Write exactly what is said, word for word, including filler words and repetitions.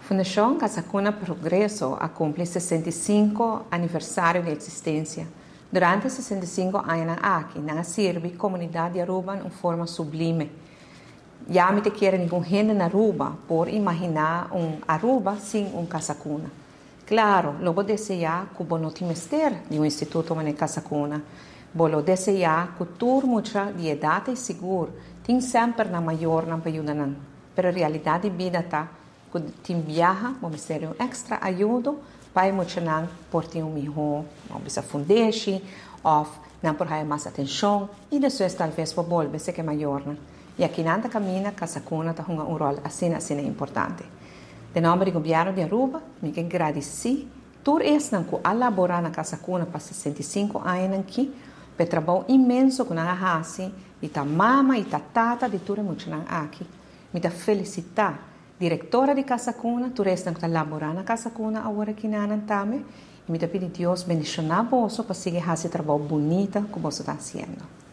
Fundación Casa Cuna Progreso cumple sesenta y cinco aniversario de existencia. Durante sesenta y cinco años aquí, nos sirve comunidad de Aruba en forma sublime. Ya me te quiere ningún gente en Aruba por imaginar un Aruba sin un Casa Cuna. Claro, luego desea que vos no te mester de un instituto en Casa Cuna. Vos desea que tu mucha de edad y seguro tin siempre na mayor na ayudan. Pero realidad de vida está que te viaja, vamos ser un extra ayuda para mucho nan por ti un mejor, vamos a fundeshi, of nan por hay más atención y después tal vez vos volver ser que mayor. Y aquí nada camina Casa Cuna está jugando un rol así así importante. De nombre do gobierno de Aruba, me que agradeci por esse que elaborar na Casa Cuna para sessenta e cinco anos aqui, pelo trabalho imenso que nós fazemos, e tá mama e tá tata de tudo muito aqui. Me dá felicitar diretora de Casa Cuna, por esse que elaborar na Casa Cuna agora aqui na Antame, e me dá pedir Deus bendicionar você para seguir esse trabalho bonito que você está fazendo.